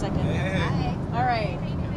second. Hey. Hi. All right.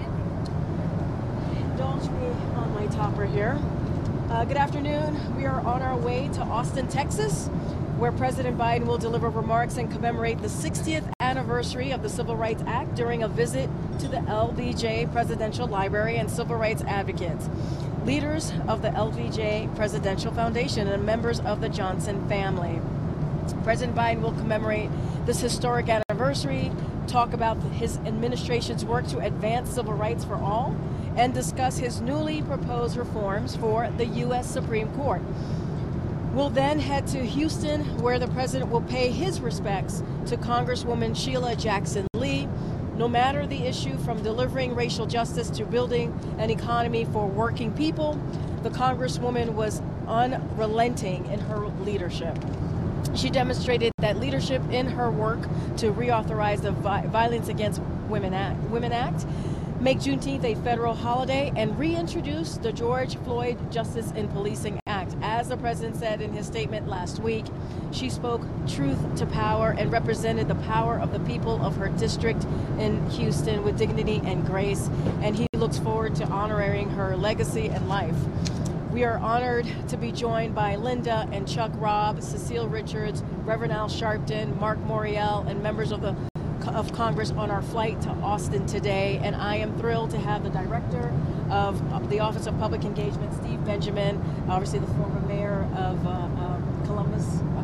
Indulge me on my topper here. Good afternoon. We are on our way to Austin, Texas, where President Biden will deliver remarks and commemorate the 60th anniversary of the Civil Rights Act during a visit to the LBJ Presidential Library and civil rights advocates, leaders of the LBJ Presidential Foundation, and members of the Johnson family. President Biden will commemorate this historic anniversary, talk about his administration's work to advance civil rights for all, and discuss his newly proposed reforms for the U.S. Supreme Court. We'll then head to Houston, where the president will pay his respects to Congresswoman Sheila Jackson Lee. No matter the issue, from delivering racial justice to building an economy for working people, the Congresswoman was unrelenting in her leadership. She demonstrated that leadership in her work to reauthorize the Violence Against Women Act, make Juneteenth a federal holiday, and reintroduce the George Floyd Justice in Policing Act. As the president said in his statement last week, she spoke truth to power and represented the power of the people of her district in Houston with dignity and grace, and he looks forward to honoring her legacy and life. We are honored to be joined by Linda and Chuck Robb, Cecile Richards, Reverend Al Sharpton, Mark Morial, and members of Congress on our flight to Austin today. And I am thrilled to have the director of the Office of Public Engagement, Steve Benjamin, obviously the former mayor of Columbia,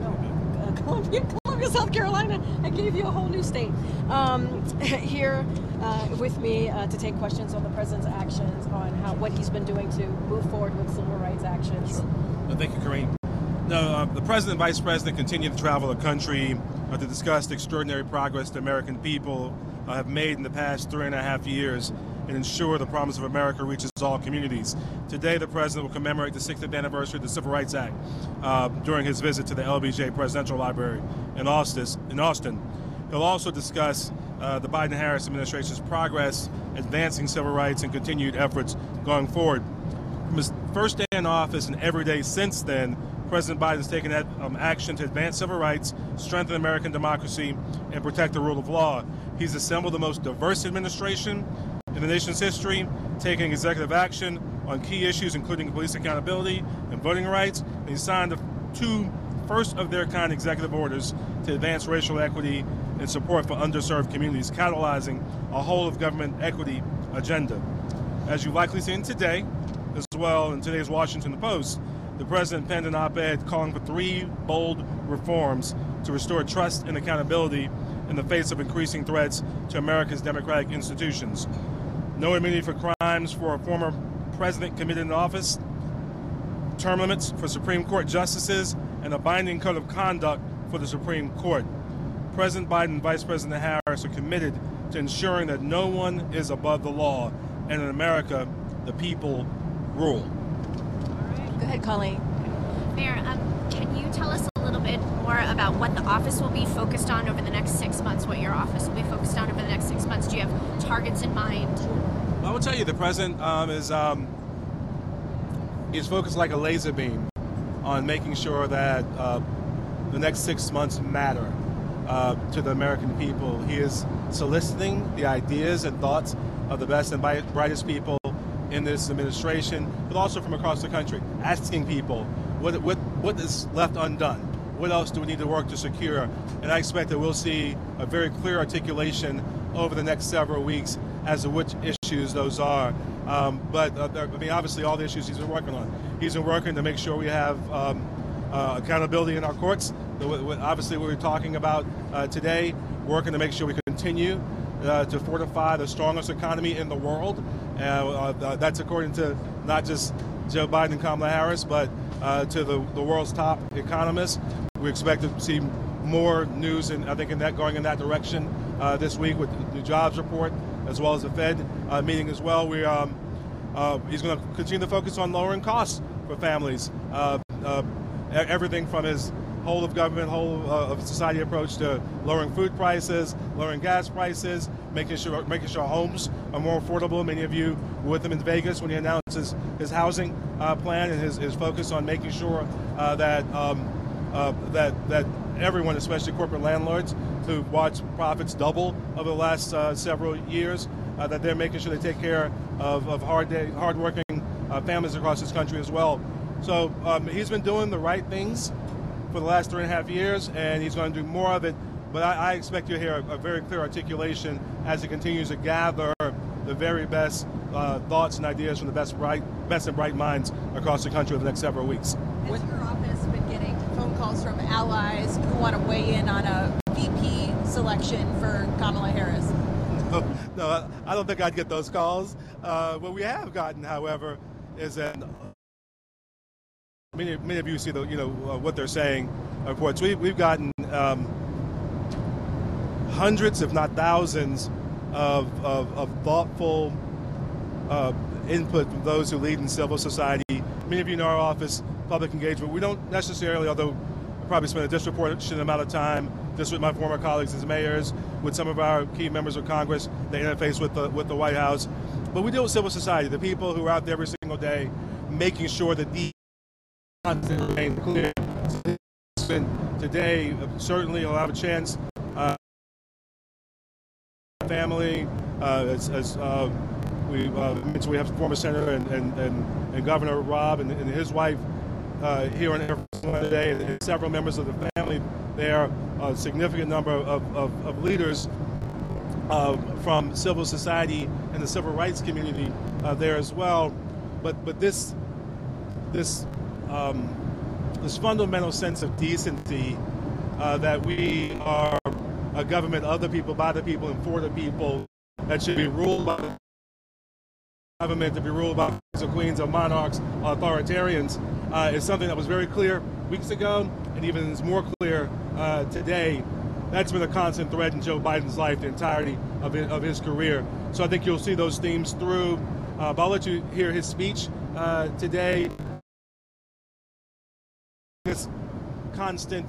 South Carolina. I gave you a whole new state. Here with me to take questions on the president's actions, on what he's been doing to move forward with civil rights actions. Sure. Well, thank you, Karine. No, the president and vice president continue to travel the country to discuss the extraordinary progress the American people have made in the past 3.5 years and ensure the promise of America reaches all communities. Today, the president will commemorate the 60th anniversary of the Civil Rights Act during his visit to the LBJ Presidential Library in Austin. He'll also discuss the Biden-Harris administration's progress advancing civil rights and continued efforts going forward. From his first day in office and every day since then, President Biden has taken action to advance civil rights, strengthen American democracy, and protect the rule of law. He's assembled the most diverse administration in the nation's history, taking executive action on key issues including police accountability and voting rights. And he signed the 2 first-of-their-kind executive orders to advance racial equity and support for underserved communities, catalyzing a whole-of-government equity agenda. As you've likely seen today, as well in today's Washington Post, the president penned an op-ed calling for 3 bold reforms to restore trust and accountability in the face of increasing threats to America's democratic institutions. No immunity for crimes for a former president committed in office, term limits for Supreme Court justices, and a binding code of conduct for the Supreme Court. President Biden and Vice President Harris are committed to ensuring that no one is above the law, and in America, the people rule. Go ahead, Colleen. Mayor, can you tell us a little bit more about what the office will be focused on over the next 6 months, what your office will be focused on over the next 6 months? Do you have targets in mind? I will tell you, the president is focused like a laser beam on making sure that the next 6 months matter to the American people. He is soliciting the ideas and thoughts of the best and brightest people in this administration, but also from across the country, asking people what is left undone. What else do we need to work to secure? And I expect that we'll see a very clear articulation over the next several weeks as to which issues those are. But obviously all the issues he's been working on. He's been working to make sure we have accountability in our courts. Obviously what we're talking about today, working to make sure we continue to fortify the strongest economy in the world. That's according to not just Joe Biden and Kamala Harris, but to the world's top economists. We expect to see more news, and I think going in that direction this week with the jobs report, as well as the Fed meeting as well. He's going to continue to focus on lowering costs for families. Everything from his whole of government, whole of society approach to lowering food prices, lowering gas prices, making sure homes are more affordable. Many of you were with him in Vegas when he announced his housing plan and his focus on making sure that that everyone, especially corporate landlords, who've watched profits double over the last several years, that they're making sure they take care of hard-working families across this country as well. So he's been doing the right things for the last 3.5 years, and he's going to do more of it. But I expect you to hear a very clear articulation as he continues to gather the very best thoughts and ideas from the best and bright minds across the country over the next several weeks. Has your office been getting phone calls from allies who want to weigh in on a VP selection for Kamala Harris? No, I don't think I'd get those calls. What we have gotten, however, is that many of you see what they're saying. Reports we've gotten hundreds, if not thousands, of thoughtful input from those who lead in civil society. Many of you know our office, public engagement. We don't necessarily, although we probably spend a disproportionate amount of time just with my former colleagues as mayors, with some of our key members of Congress, they interface with the White House. But we deal with civil society, the people who are out there every single day making sure that these content remain clear. Today, certainly I'll have a chance. Family, as we mentioned, we have former Senator and Governor Rob and his wife here in Arizona today, and several members of the family there, a significant number of leaders from civil society and the civil rights community there as well. But this fundamental sense of decency that we are a government of the people, by the people, and for the people, that should be ruled by the government, to be ruled by kings or queens or monarchs or authoritarians, is something that was very clear weeks ago, and even is more clear today. That's been a constant thread in Joe Biden's life, the entirety of his career. So I think you'll see those themes through. But I'll let you hear his speech today. This constant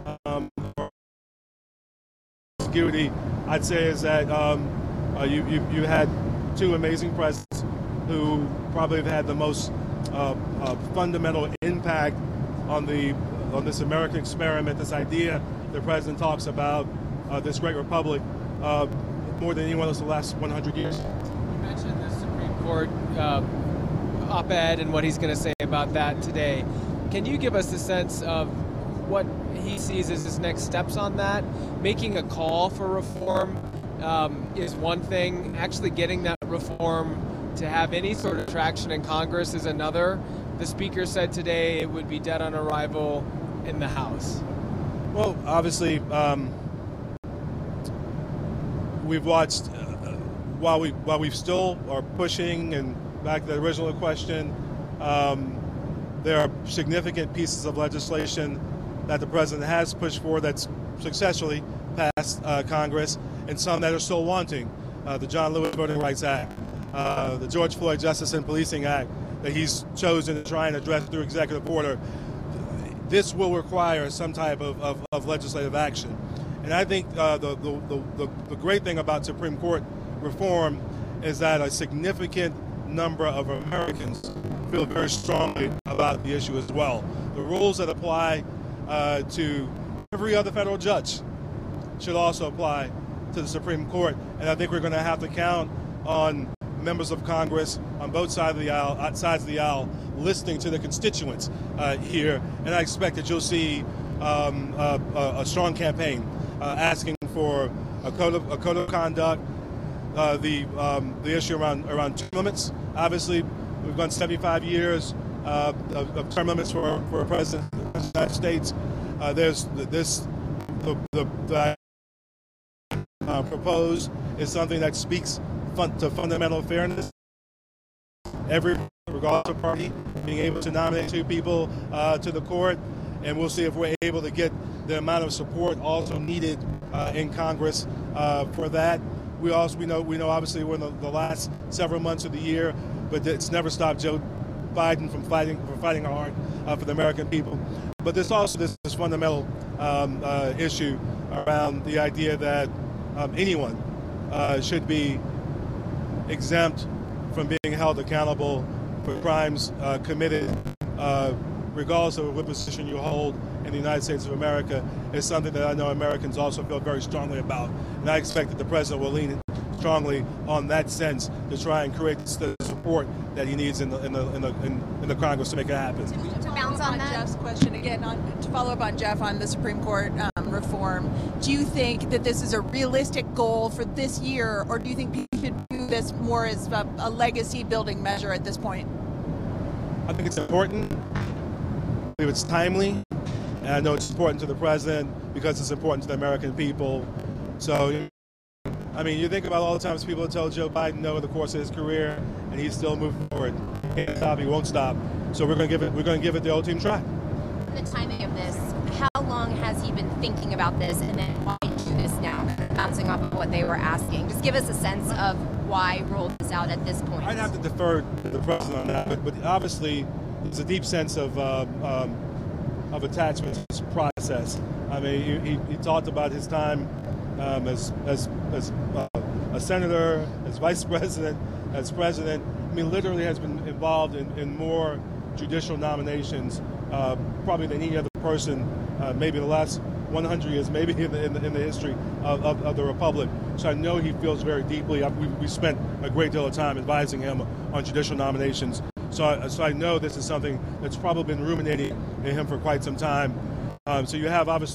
security, I'd say, is that you had two amazing presidents who probably have had the most fundamental impact on this American experiment, this idea the president talks about, this great republic, more than anyone else in the last 100 years. You mentioned the Supreme Court op-ed and what he's going to say about that today. Can you give us a sense of what he sees as his next steps on that? Making a call for reform is one thing. Actually getting that reform to have any sort of traction in Congress is another. The Speaker said today it would be dead on arrival in the House. Well, obviously, we've watched while we still are pushing, and back to the original question, there are significant pieces of legislation that the president has pushed for that's successfully passed Congress, and some that are still wanting. The John Lewis Voting Rights Act, the George Floyd Justice and Policing Act that he's chosen to try and address through executive order. This will require some type of legislative action. And I think the great thing about Supreme Court reform is that a significant number of Americans feel very strongly about the issue as well. The rules that apply to every other federal judge should also apply to the Supreme Court. And I think we're going to have to count on members of Congress on both sides of the aisle, listening to the constituents here. And I expect that you'll see a strong campaign asking for a code of conduct, the issue around term limits. Obviously, we've gone 75 years of term limits for a president of the United States. There's the proposed is something that speaks to fundamental fairness. Regardless of party, being able to nominate two people to the court, and we'll see if we're able to get the amount of support also needed in Congress for that. We know obviously we're in the last several months of the year, but it's never stopped Joe Biden from fighting hard for the American people. But there's also this fundamental issue around the idea that anyone should be exempt from being held accountable for crimes committed, regardless of what position you hold in the United States of America is something that I know Americans also feel very strongly about. And I expect that the president will lean strongly on that sense to try and create the support that he needs in the Congress to make it happen. To bounce on that, Jeff's question again, to follow up on Jeff on the Supreme Court reform, do you think that this is a realistic goal for this year, or do you think people should view this more as a legacy building measure at this point? I think it's important. I believe it's timely, and I know it's important to the president because it's important to the American people. So, I mean, you think about all the times people tell Joe Biden no in the course of his career, and he's still moving forward. He can't stop, he won't stop. So we're going to give it the old team try. The timing of this, how long has he been thinking about this, and then why do this now? Bouncing off of what they were asking. Just give us a sense of why roll this out at this point. I'd have to defer to the president on that, but obviously there's a deep sense of attachment to this process. I mean, he talked about his time as a senator, as vice president, as president. I mean, literally has been involved in more judicial nominations probably than any other person, maybe the last 100 years, maybe in the history of the Republic. So I know he feels very deeply. We spent a great deal of time advising him on judicial nominations. So I know this is something that's probably been ruminating in him for quite some time. So you have a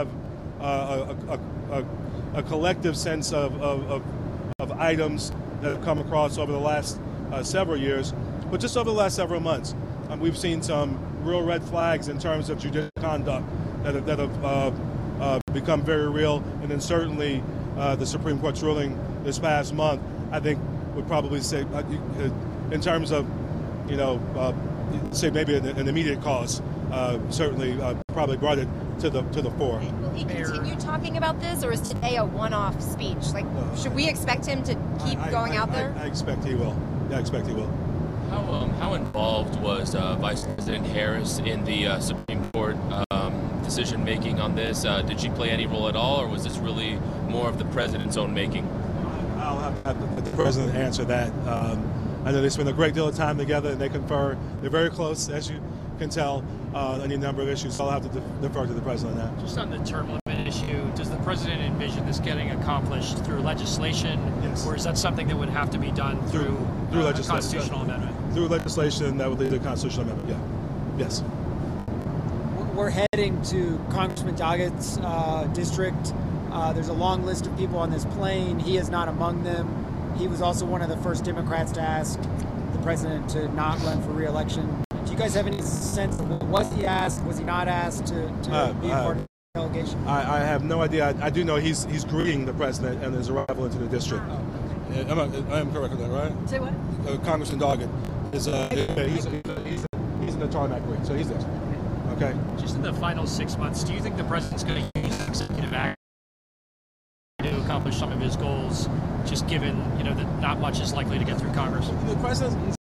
collective sense of items that have come across over the last several years, but just over the last several months, we've seen some real red flags in terms of judicial conduct that have become very real. And then certainly the Supreme Court's ruling this past month, I think, would probably say, in terms of, say maybe an immediate cause, certainly probably brought it to the fore. Will he continue talking about this, or is today a one-off speech? Like, should we expect him to keep going out there? I expect he will. I expect he will. How involved was Vice President Harris in the Supreme Court decision making on this? Did she play any role at all, or was this really more of the president's own making? I'll have the president answer that. I know they spend a great deal of time together and they confer. They're very close, as you can tell, on any number of issues. So I'll have to defer to the president on that. Just on the term limit issue, does the president envision this getting accomplished through legislation? Yes. Or is that something that would have to be done through legislation. a constitutional amendment? Through legislation that would lead to a constitutional amendment, yeah. Yes. We're heading to Congressman Doggett's district. There's a long list of people on this plane. He is not among them. He was also one of the first Democrats to ask the president to not run for re-election. Do you guys have any sense of was he asked, was he not asked to be a part of the delegation? I have no idea. I do know he's greeting the president and his arrival into the district. I am correct with that, right? Say what? Congressman Doggett is he's in the tarmac grid, so he's there. Okay. Just in the final 6 months, do you think the president's going to use executive action to accomplish some of his goals, just given that not much is likely to get through Congress? The president,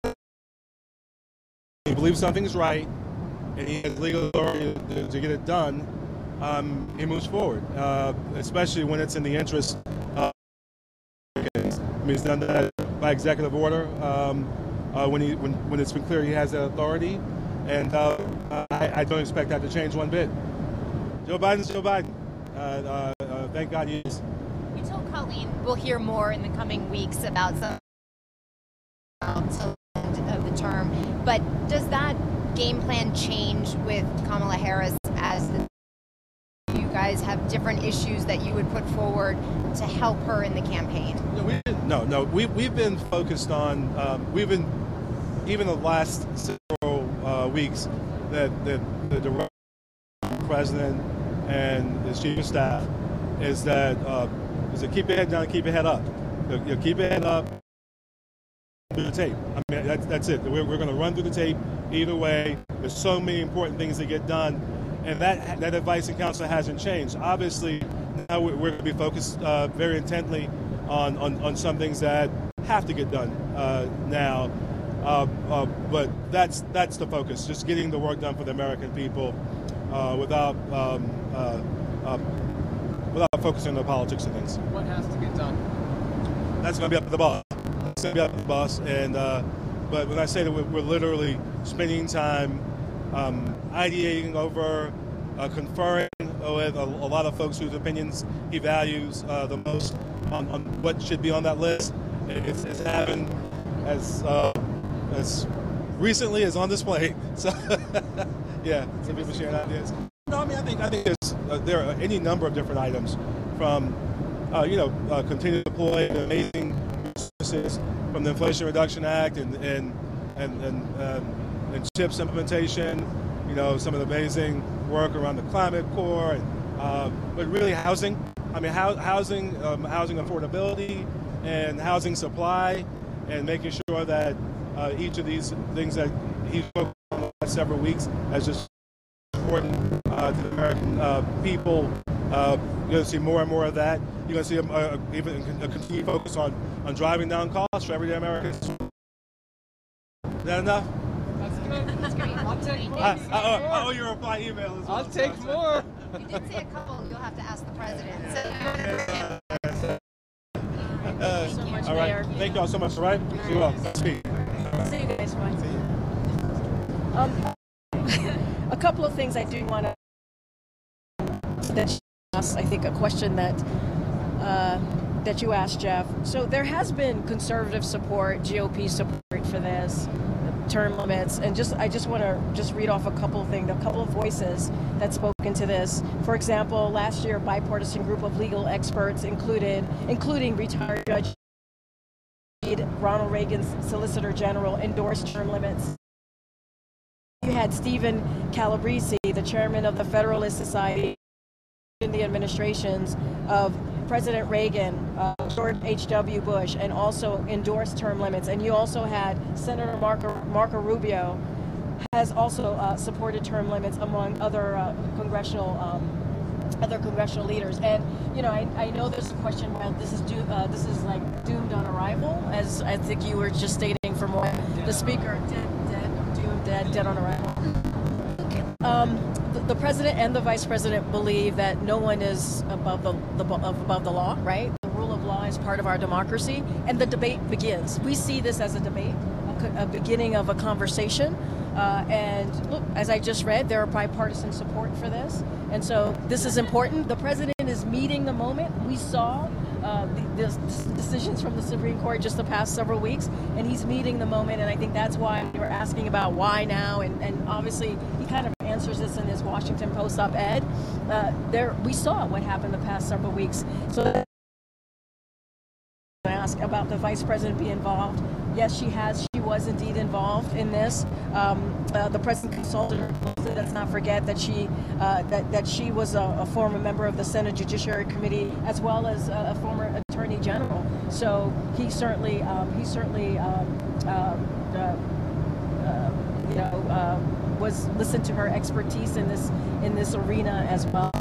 he believes something's right, and he has legal authority to get it done. He moves forward, especially when it's in the interest of Americans. I mean, he's done that by executive order when it's been clear he has that authority, and I don't expect that to change one bit. Joe Biden's Joe Biden. Thank God he is. You told Colleen we'll hear more in the coming weeks about some of the term, but does that game plan change with Kamala Harris as you guys have different issues that you would put forward to help her in the campaign? No. We've been focused on, even the last several weeks, that the president and his chief of staff is to keep your head down, keep your head up. Keep your head up through the tape. I mean, that's it. We're going to run through the tape either way. There's so many important things to get done, and that advice and counsel hasn't changed. Obviously, now we're going to be focused very intently on some things that have to get done now. But that's the focus, just getting the work done for the American people without focusing on the politics of things. What has to get done? That's going to be up to the boss. That's going to be up to the boss. And but when I say that we're literally spending time ideating over conferring with a lot of folks whose opinions he values the most on what should be on that list. It's happened as recently as on this plane. So yeah, some people sharing ideas. No, I mean I think there are any number of different items from continue to deploy the amazing resources from the Inflation Reduction Act and CHIPS implementation. Some of the amazing work around the Climate Corps, but really housing. I mean, housing affordability and housing supply, and making sure that each of these things that he's focused on the last several weeks as just important to the American people. You're going to see more and more of that. You're going to see even a continued focus on driving down costs for everyday Americans. Is that enough? That's good. That's great. I'll take more. I owe you a reply email as well. I'll take more. You did say a couple. You'll have to ask the president. Thank you so much, all right. Mayor. Thank you all so much. All right. See you all. Speak. See you guys. Bye. A couple of things I do want to. That asked, I think, a question that you asked, Jeff. So there has been conservative support, GOP support for this, term limits, and I just want to read off a couple of things, a couple of voices that spoke into this. For example, last year, a bipartisan group of legal experts including retired Judge Ronald Reagan's Solicitor General, endorsed term limits. You had Stephen Calabrese, the chairman of the Federalist Society, in the administrations of President Reagan, George H.W. Bush, and also endorsed term limits. And you also had Senator Marco Rubio has also supported term limits among other congressional leaders. And I know there's a question about this is like doomed on arrival, as I think you were just stating from what the speaker dead on arrival. The president and the vice president believe that no one is above the law, right? The rule of law is part of our democracy, and the debate begins. We see this as a debate, a beginning of a conversation. And look, as I just read, there are bipartisan support for this, and so this is important. The president is meeting the moment. We saw the decisions from the Supreme Court just the past several weeks, and he's meeting the moment, and I think that's why we were asking about why now, and obviously he kind of answers this in his Washington Post op-ed. We saw what happened the past several weeks. So ask about the vice president being involved. Yes, she was indeed involved in this. The president consulted her closely. Let's not forget that she was a former member of the Senate Judiciary Committee, as well as a former Attorney General. So he certainly was listened to her expertise in this arena as well.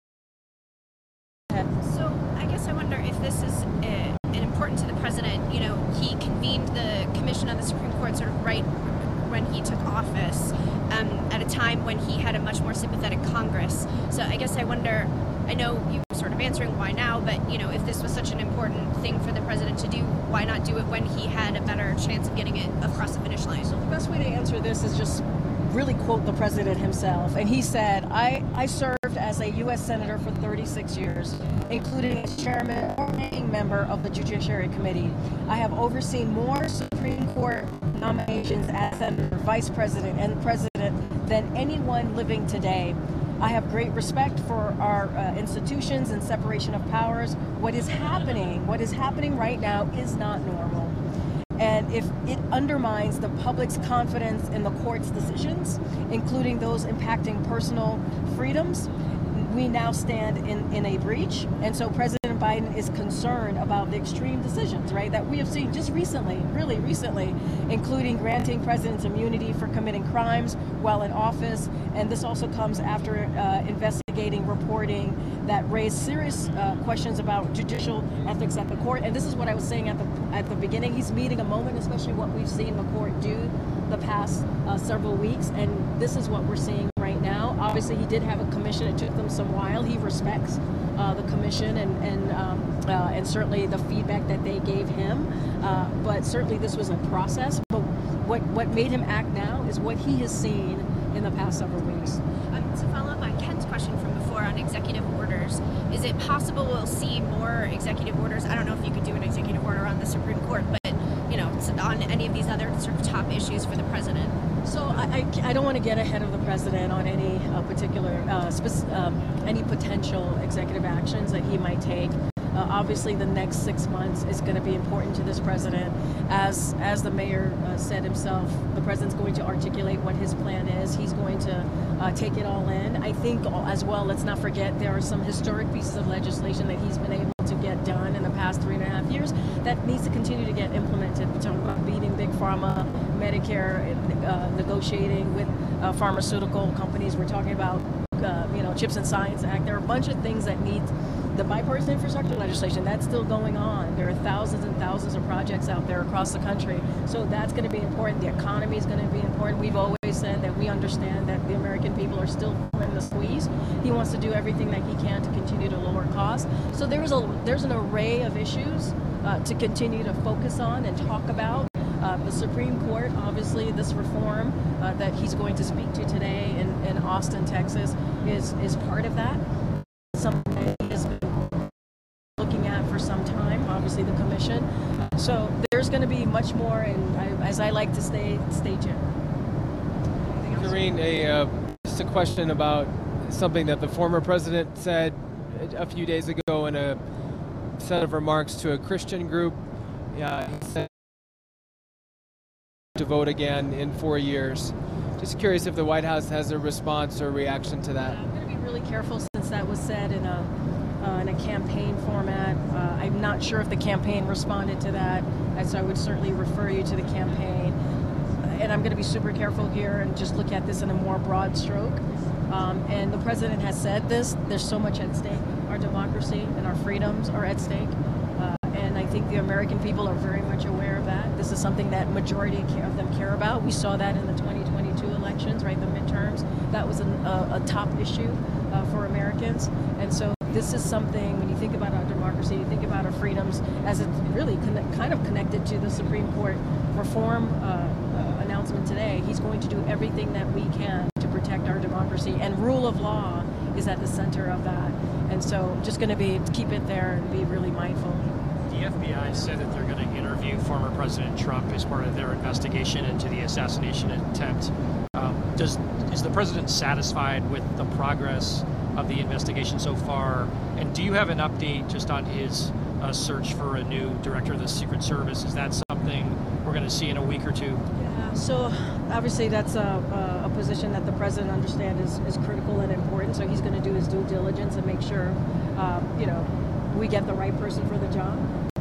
So I guess I wonder if this is important to the president. He convened the commission on the Supreme Court sort of right when he took office, at a time when he had a much more sympathetic Congress. So I guess I wonder, I know you were sort of answering why now, but if this was such an important thing for the president to do, why not do it when he had a better chance of getting it across the finish line? So the best way to answer this is just really quote the president himself. And he said, I served as a U.S. Senator for 36 years, including as chairman or ranking member of the Judiciary Committee. I have overseen more Supreme Court nominations as Senator, Vice President, and President than anyone living today. I have great respect for our institutions and separation of powers. What is happening right now is not normal. And if it undermines the public's confidence in the court's decisions, including those impacting personal freedoms, we now stand in a breach. And so President Biden is concerned about the extreme decisions, right, that we have seen just recently, really recently, including granting presidents immunity for committing crimes while in office. And this also comes after investigating reporting that raised serious questions about judicial ethics at the court. And this is what I was saying at the beginning. He's meeting a moment, especially what we've seen the court do the past several weeks. And this is what we're seeing right now. Obviously, he did have a commission. It took them some while. He respects the commission and certainly the feedback that they gave him. But certainly this was a process. But what made him act now is what he has seen in the past several weeks. To follow up on Ken's question, around executive orders. Is it possible we'll see more executive orders? I don't know if you could do an executive order on the Supreme Court, but on any of these other sort of top issues for the president. So I don't want to get ahead of the president on any particular, any potential executive actions that he might take. Obviously, the next 6 months is going to be important to this president. As the mayor said himself, the president's going to articulate what his plan is. He's going to take it all in. I think as well, let's not forget, there are some historic pieces of legislation that he's been able to get done in the past 3.5 years that needs to continue to get implemented. We're talking about beating Big Pharma, Medicare, negotiating with pharmaceutical companies. We're talking about CHIPS and Science Act. There are a bunch of things that need the bipartisan infrastructure legislation. That's still going on. There are thousands and thousands of projects out there across the country. So that's going to be important. The economy is going to be important. We've always said that we understand that the American people are still in the squeeze. He wants to do everything that he can to continue to lower costs. So there's an array of issues to continue to focus on and talk about. The Supreme Court, obviously, this reform that he's going to speak to today in Austin, Texas, is part of that. Something that he has been looking at for some time, obviously the commission. So there's going to be much more, and as I like to stay tuned. Karine, just a question about something that the former president said a few days ago in a set of remarks to a Christian group. He said to vote again in 4 years. Just curious if the White House has a response or reaction to that. I'm going to be really careful since that was said in a campaign format. I'm not sure if the campaign responded to that, so I would certainly refer you to the campaign. And I'm going to be super careful here and just look at this in a more broad stroke. And the president has said this, there's so much at stake. Our democracy and our freedoms are at stake. And I think the American people are very much aware of that. This is something that majority of them care about. We saw that in the 2022 elections, right, the midterms. That was a top issue for Americans. And so this is something, when you think about our democracy, you think about our freedoms, as it's really kind of connected to the Supreme Court reform announcement today. He's going to do everything that we can to protect our democracy, and rule of law is at the center of that. And so just going to keep it there and be really mindful. The FBI said that they're going to interview former President Trump as part of their investigation into the assassination attempt. Is the president satisfied with the progress of the investigation so far? And do you have an update just on his search for a new director of the Secret Service? Is that something we're going to see in a week or two? Yeah, so obviously that's a position that the president understands is critical and important. So he's going to do his due diligence and make sure, we get the right person for the job.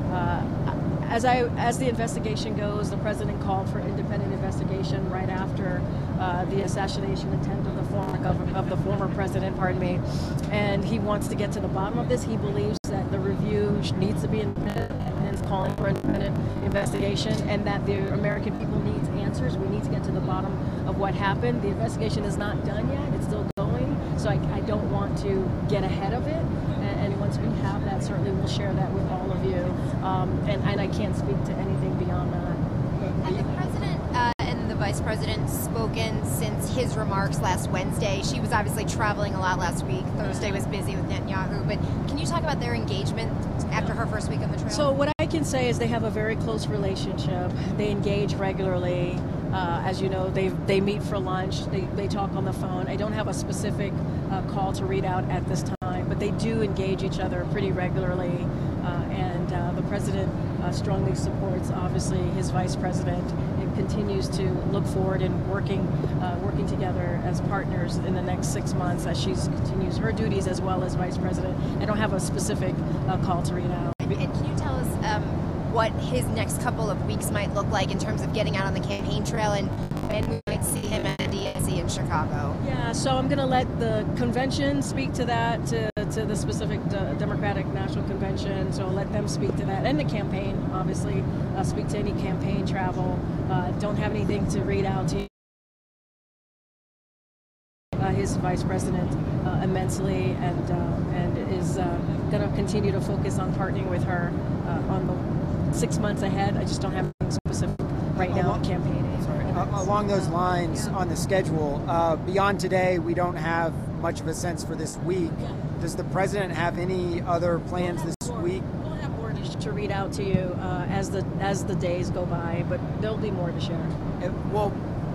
As the investigation goes, the president called for independent investigation right after the assassination attempt of the former president, and he wants to get to the bottom of this. He believes that the review needs to be independent and is calling for independent investigation, and that the American people need answers. We need to get to the bottom of what happened. The investigation is not done yet. It's still going, so I don't want to get ahead of it. And once we have that, certainly we'll share that with all of you. And I can't speak to anything beyond that. Have the president and the vice president spoken since his remarks last Wednesday? She was obviously traveling a lot last week. Thursday was busy with Netanyahu. But can you talk about their engagement after her first week on the trail? So what I can say is they have a very close relationship. They engage regularly. As you know, they meet for lunch. They talk on the phone. I don't have a specific call to read out at this time, but they do engage each other pretty regularly. And the president strongly supports, obviously, his vice president, and continues to look forward and working together as partners in the next 6 months as she continues her duties as well as vice president. I don't have a specific call to read out. And can you tell us what his next couple of weeks might look like in terms of getting out on the campaign trail, and when we might see him at the DNC in Chicago? Yeah, so I'm going to let the convention speak to that, to the specific Democratic National Convention, so I'll let them speak to that, and the campaign, obviously, speak to any campaign travel. Don't have anything to read out to you. His vice president immensely, and is going to continue to focus on partnering with her on the 6 months ahead. I just don't have anything specific right now on campaigning. Along those lines, on the schedule, beyond today, we don't have much of a sense for this week. Does the president have any other plans this week? We'll have more to read out to you as the days go by, but there'll be more to share. Well,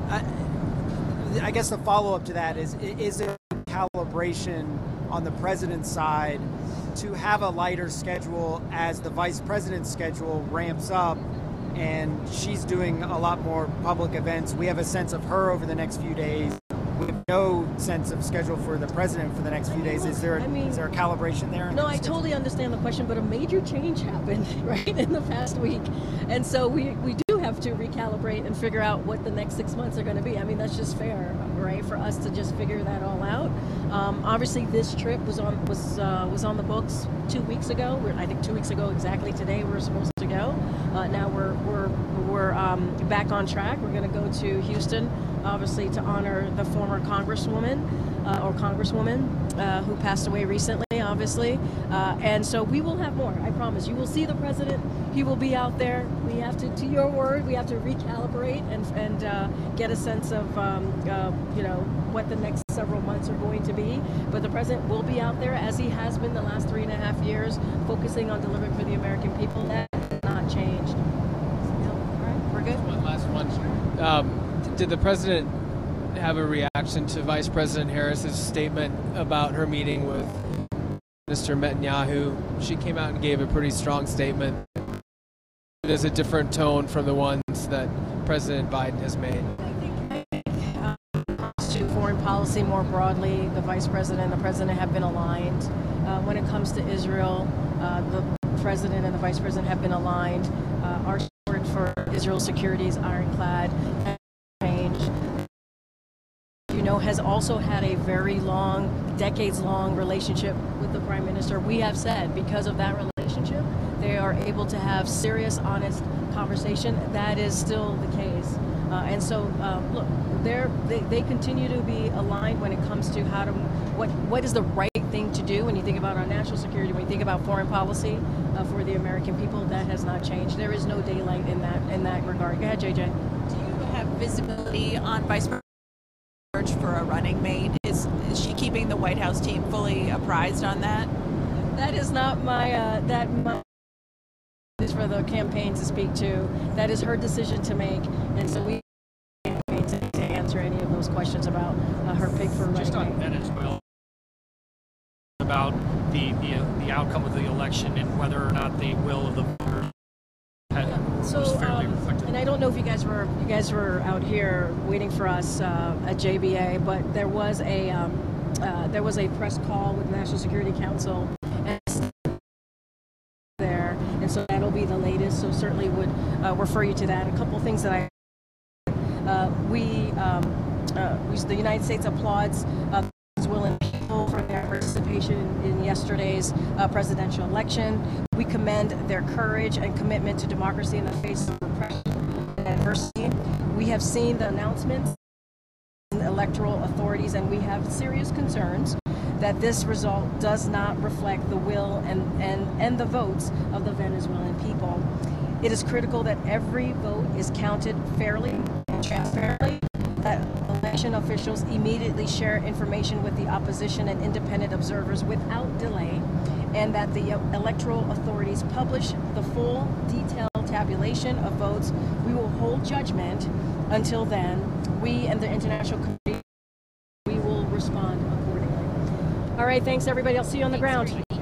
I guess the follow-up to that is there calibration on the president's side to have a lighter schedule as the vice president's schedule ramps up and she's doing a lot more public events? We have a sense of her over the next few days. We have no sense of schedule for the president for the next few days. Is there a calibration there? No, I totally understand the question, but a major change happened, right, in the past week. And so we do have to recalibrate and figure out what the next 6 months are going to be. I mean, that's just fair, right, for us to just figure that all out. Obviously, this trip was on the books 2 weeks ago. I think 2 weeks ago exactly today we were supposed to go. Now we're back on track. We're going to go to Houston, obviously, to honor the former congresswoman who passed away recently, obviously. And so we will have more, I promise. You will see the president. He will be out there. We have to your word, we have to recalibrate and get a sense of, what the next several months are going to be. But the president will be out there, as he has been the last 3.5 years, focusing on delivering for the American people. That has not changed. All right, we're good? One last one. Did the president have a reaction to Vice President Harris's statement about her meeting with Mr. Netanyahu? She came out and gave a pretty strong statement. It is a different tone from the ones that President Biden has made. To foreign policy more broadly, the vice president and the president have been aligned. When it comes to Israel, the president and the vice president have been aligned. Our support for Israel's security is ironclad. Has also had a very long, decades-long relationship with the prime minister. We have said because of that relationship, they are able to have serious, honest conversation. That is still the case. And so, look, they continue to be aligned when it comes to what is the right thing to do when you think about our national security, when you think about foreign policy for the American people. That has not changed. There is no daylight in that regard. Go ahead, JJ. Do you have visibility on Vice President for a running mate? Is she keeping the White House team fully apprised on that? That is not my is for the campaign to speak to. That is her decision to make, and so we to answer any of those questions about her pick for running just on Venezuela, about the outcome of the election and whether or not the will of the voters was fairly reflected. And I don't know if you guys were out here waiting for us at JBA, but there was a press call with the National Security Council there, and so that'll be the latest. So certainly would refer you to that. A couple things that the United States applauds Venezuelan people for their participation in yesterday's presidential election. We commend their courage and commitment to democracy in the face of repression and adversity. We have seen the announcements from electoral authorities, and we have serious concerns that this result does not reflect the will and the votes of the Venezuelan people. It is critical that every vote is counted fairly and transparently, that election officials immediately share information with the opposition and independent observers without delay, and that the electoral authorities publish the full, detailed tabulation of votes. We will hold judgment. Until then, we and the international community, we will respond accordingly. All right, thanks everybody. I'll see you on the ground.